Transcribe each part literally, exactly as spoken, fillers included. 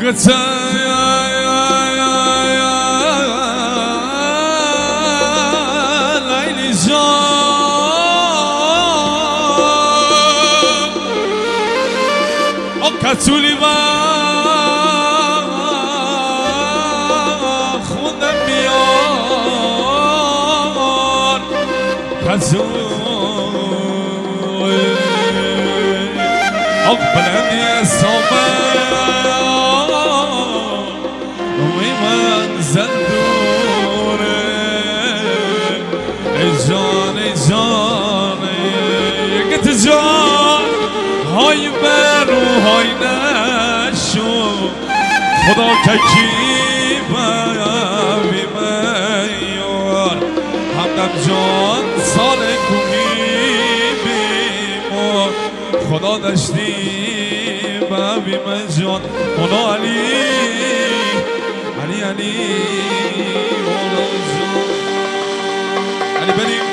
لیلی جان کتولی و خوندم بیان کتولی آق بلندی سامه روی من زندونه ای جان ای جان یکت جان های برو های نشو خدا ککی بی میار همدم جان سال کوهی بیمار خدا داشتی بی من جان خدا علی علی علی مولا جان علی بریم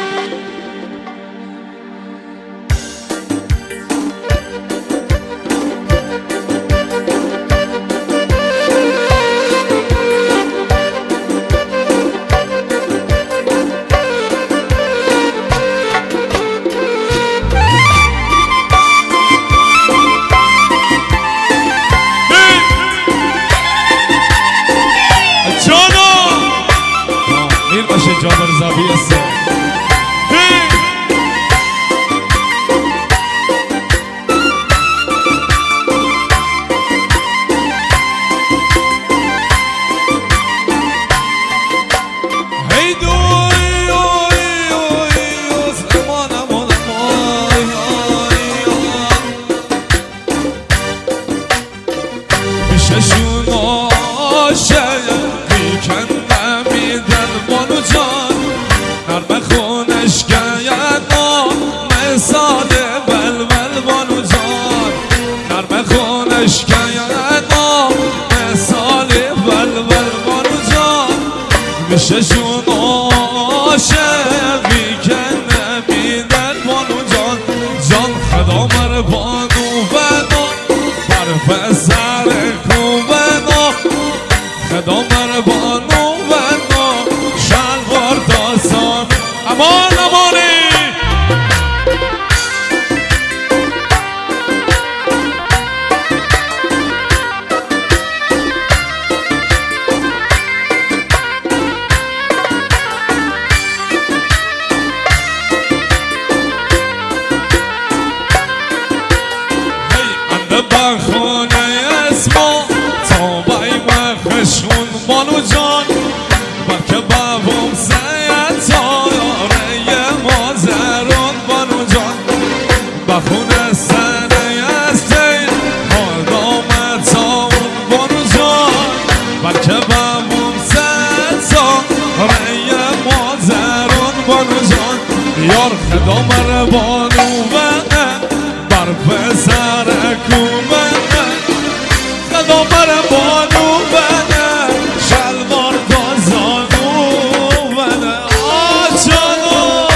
جابر زبی است هی دوی امان امان پیششون آشه میکن نمیدن بانو جان نرم خونش گید مثال بلبل بانو جان نرم خونش گید مثال بلبل بانو جان میششون عاشق میکن نمیدن بانو جان جان خدا مر بانو بنا بر پسر کوبنا خدا مر بانو بنا شلوار داستان امان امانی بخونه اسما تا بای مخشون بانو جان بلکه بابم سید تایاره مازرون بانو جان بخونه سنه استی آدامت تاون بانو جان بلکه بابم سید تایاره مازرون بانو جان یار خدا مر بانو بنه بر پسر کوبنه خدا بر بانو بنه شلوار دازانو بنه آجانو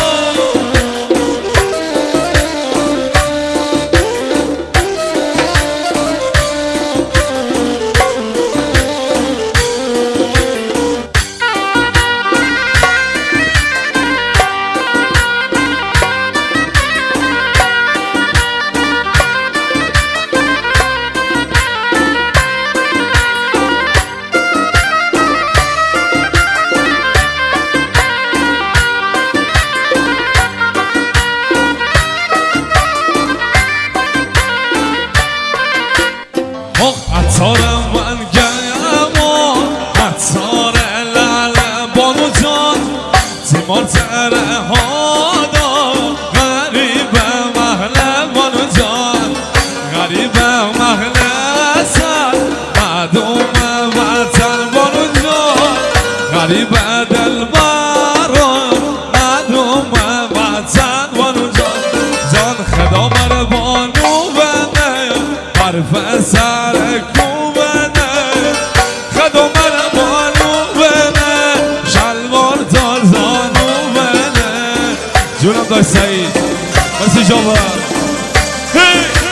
عطارم من گیم و عطار لعل بانو جان تیمار تره ها دا غریب محل بانو جان غریب محل سر معدوم وطن بانو جان غریب دلبران معدوم وطن بانو جان جان خدا مر بانو بنه حرف سر کوبنه خدا مر بانو بنه شلوار دازانو بنه جونم داشت سعید بسی جابر